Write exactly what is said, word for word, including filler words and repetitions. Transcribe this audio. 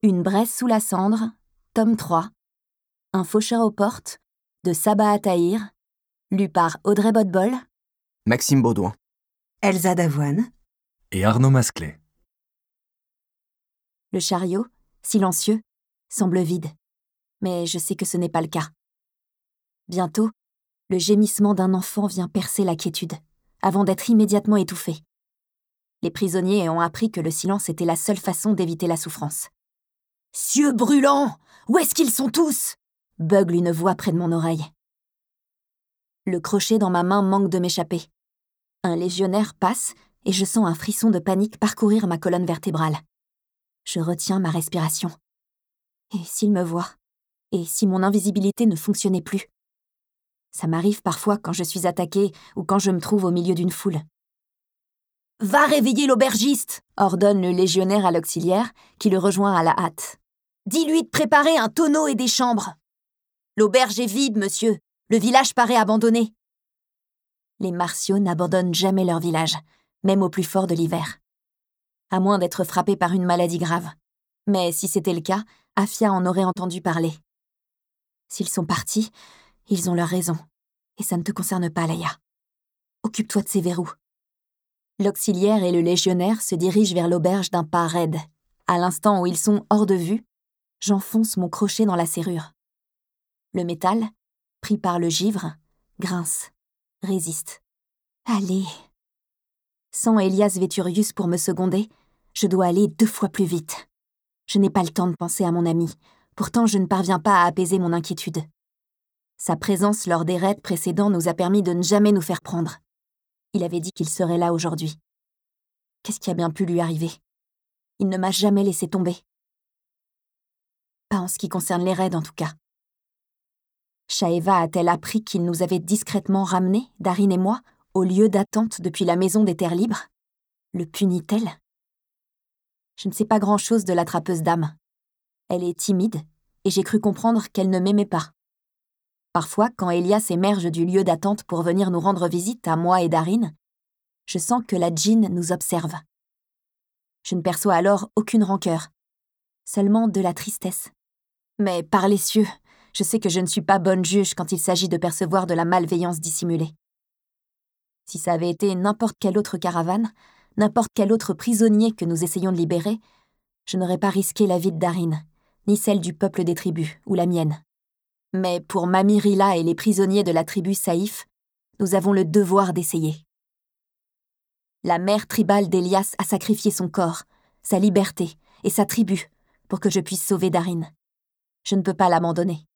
Une braise sous la cendre, tome trois. Un faucheur aux portes, de Sabah Atahir, lu par Audrey Bodbol, Maxime Baudouin, Elsa Davoine et Arnaud Masclet. Le chariot, silencieux, semble vide. Mais je sais que ce n'est pas le cas. Bientôt, le gémissement d'un enfant vient percer la quiétude, avant d'être immédiatement étouffé. Les prisonniers ont appris que le silence était la seule façon d'éviter la souffrance. « Cieux brûlants, où est-ce qu'ils sont tous ?» bugle une voix près de mon oreille. Le crochet dans ma main manque de m'échapper. Un légionnaire passe et je sens un frisson de panique parcourir ma colonne vertébrale. Je retiens ma respiration. Et s'il me voit? Et si mon invisibilité ne fonctionnait plus? Ça m'arrive parfois quand je suis attaquée ou quand je me trouve au milieu d'une foule. « Va réveiller l'aubergiste !» ordonne le légionnaire à l'auxiliaire, qui le rejoint à la hâte. « Dis-lui de préparer un tonneau et des chambres. »« L'auberge est vide, monsieur. Le village paraît abandonné. » Les Martiaux n'abandonnent jamais leur village, même au plus fort de l'hiver. À moins d'être frappés par une maladie grave. Mais si c'était le cas, Afia en aurait entendu parler. S'ils sont partis, ils ont leur raison. Et ça ne te concerne pas, Laïa. Occupe-toi de ces verrous. L'auxiliaire et le légionnaire se dirigent vers l'auberge d'un pas raide. À l'instant où ils sont hors de vue, j'enfonce mon crochet dans la serrure. Le métal, pris par le givre, grince, résiste. Allez. Sans Elias Veturius pour me seconder, je dois aller deux fois plus vite. Je n'ai pas le temps de penser à mon ami, pourtant je ne parviens pas à apaiser mon inquiétude. Sa présence lors des raids précédents nous a permis de ne jamais nous faire prendre. Il avait dit qu'il serait là aujourd'hui. Qu'est-ce qui a bien pu lui arriver? Il ne m'a jamais laissé tomber. Pas en ce qui concerne les raids, en tout cas. Shaeva a-t-elle appris qu'il nous avait discrètement ramenés, Darin et moi, au lieu d'attente depuis la maison des terres libres? Le punit-elle? Je ne sais pas grand-chose de l'attrapeuse d'âmes. Elle est timide, et j'ai cru comprendre qu'elle ne m'aimait pas. Parfois, quand Elias émerge du lieu d'attente pour venir nous rendre visite à moi et Darin, je sens que la djinn nous observe. Je ne perçois alors aucune rancœur, seulement de la tristesse. Mais par les cieux, je sais que je ne suis pas bonne juge quand il s'agit de percevoir de la malveillance dissimulée. Si ça avait été n'importe quelle autre caravane, n'importe quel autre prisonnier que nous essayons de libérer, je n'aurais pas risqué la vie de Darin, ni celle du peuple des tribus, ou la mienne. Mais pour Mami Rilla et les prisonniers de la tribu Saïf, nous avons le devoir d'essayer. La mère tribale d'Elias a sacrifié son corps, sa liberté et sa tribu pour que je puisse sauver Darin. Je ne peux pas l'abandonner.